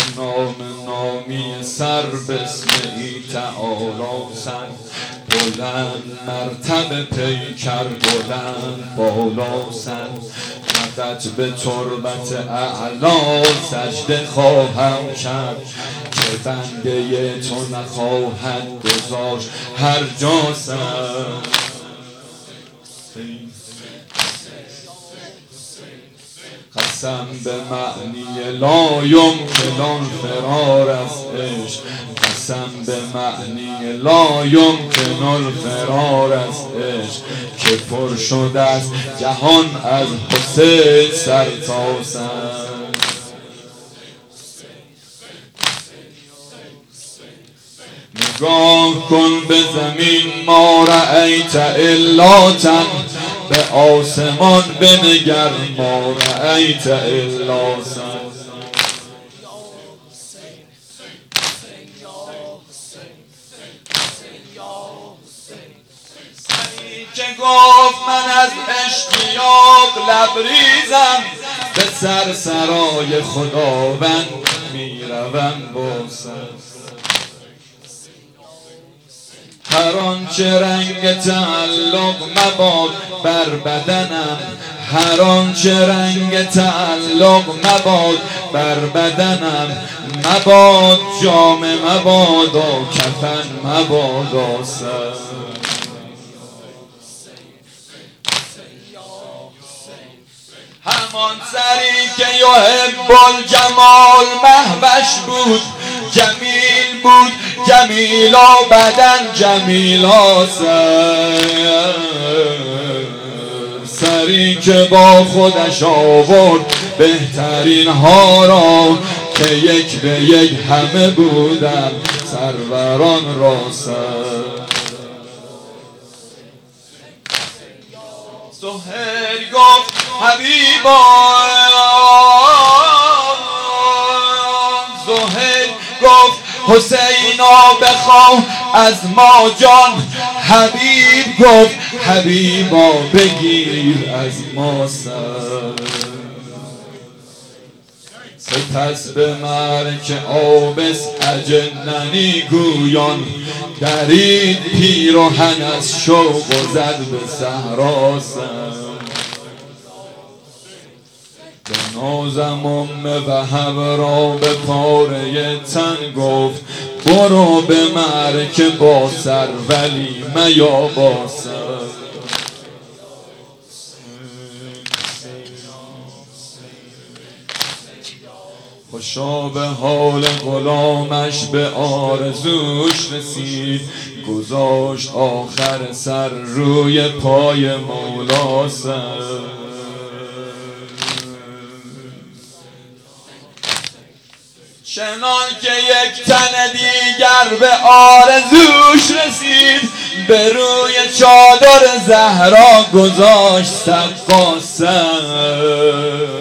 نام نامی سر بسمهی تعالی سر بلند مرتبه پیکر بلند بالا سر مدد به تربت اعلا سجده خواهم کرد که بنده تو نخواهد گذاشت هر جا سر. قسم به معنی لا یمکن فرار از عشق، قسم به معنی لا یمکن فرار از عشق که پر شده است جهان از حسین سر تا سر. نگاه کن به زمین ما رأیت الا تن، به آسمان بنگر ما رأیت الا سن. سری که گفت من از اشتیاق لبریزم به سرسرای خداوند میروم با سر. هر آنچه رنگ تعلق مباد بر بدنم، هر آنچه رنگ تعلق مباد بر بدنم، مباد جامه مباد و کفن مباد و سر. همان سری که یحب الجمال مهوش بود، جمیل بود جمیلا بدن جمیلا سر. سری که با خودش آورد بهترین ها را که یک به یک همه بودن سروران را سر. سهیل گفت حبیبا، سهیل گفت حسینا بخواه از ما جان، حبیب گفت حبیبا بگیر از ما سر. سپس به مرک آبس اجننی گویان درید پیراهن از شوق و زد به صحرا سر. به نازم وهب را به پاره تن گفت برو به مرک با سر ولی میا با سر. خوشا به حال غلامش به آرزوش رسید، گذاشت آخر سر روی پای مولا سر. چنان که یک تن دیگر به آرزوش رسید، به روی چادر زهرا گذاشت سقا سر.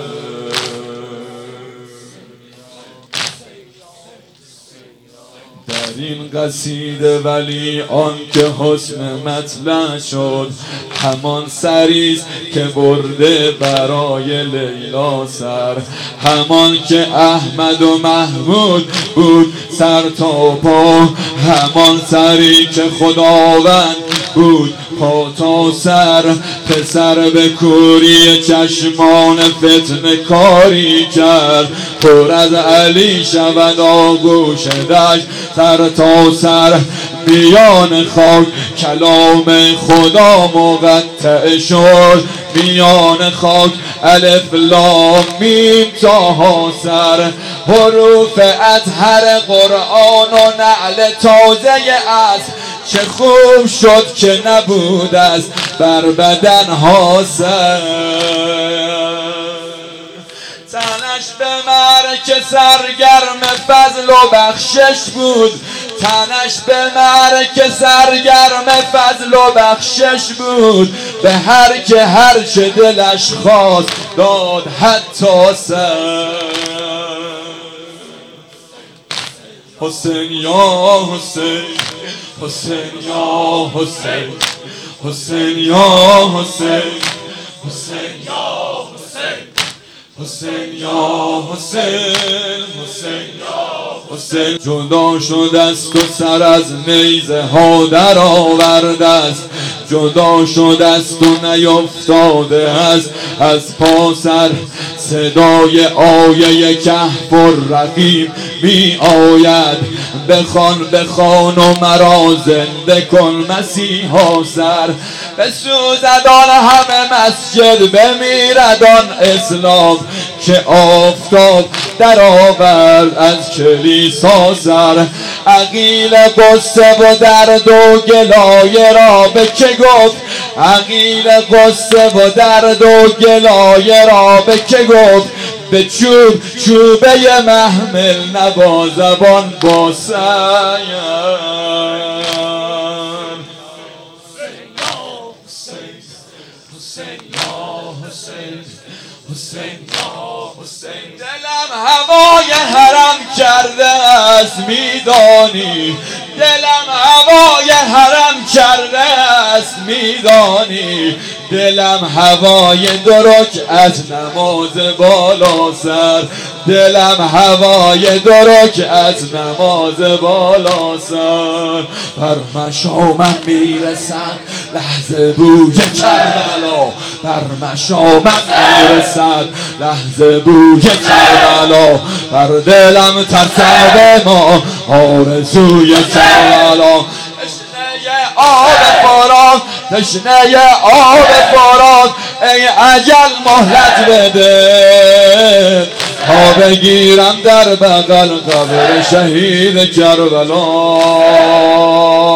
در این قصیده ولی آن که حسن مطلع شد، همان سریست که برده برای لیلا سر. همان که احمد و محمود بود سر تا پا، همان سری که خداوند بود پا تا سر. پسر به کوری چشمان فتنه کاری کرد، پر از علی شود آگوش دشت سر تا سر. میان خاک کلام خدا مقطع شد، میان خاک الف لام میم تا سر. حروف اطهر قرآن و نعل تازه است، چه خوب شد که نبود است بر بدن ها سر. تنش به مرک سرگرم فضل و بخشش بود، تنش به مرک سرگرم فضل و بخشش بود. به هر که هر چه دلش خواست داد حتی سر. حسین یا حسین، حسین یا حسین، حسین یا حسین، حسین یا حسین، حسین یا حسین، حسین یا حسین جدا شده است و سر از نیزه ها در آورده است، جدا شده است و نیفتاده است از پا سر. صدای آیه کهف الرقیم می آید، بخوان و مرا زنده کن مسیحا سر. بسوزد آن همه مسجد، بمیرد آن اسلام که آفتاب در آورد از کلیسا سر. عقیل قصه و درد و گلایه را به که گفت، عقیل قصه و درد و گلایه را به که گفت. به چوبه محمل نوازبان با سیر. دلم هوای حرم کرده است میدانی، دلم هوای حرم کرده است میدانی. دلم هوای درک از نماز بالا سر، دلم هوای درک از نماز بالا سر. بر مشامم میرسد لحظه بوی کربلا، بر مشامم میرسد لحظه بوی کربلا. بر دلم ترسد ما آرزوی کربلا. تشنه آب فرات، تشنه آب فرات، ای اجل مهلت بده تا بگیرم در بغل قبر شهید کربلا.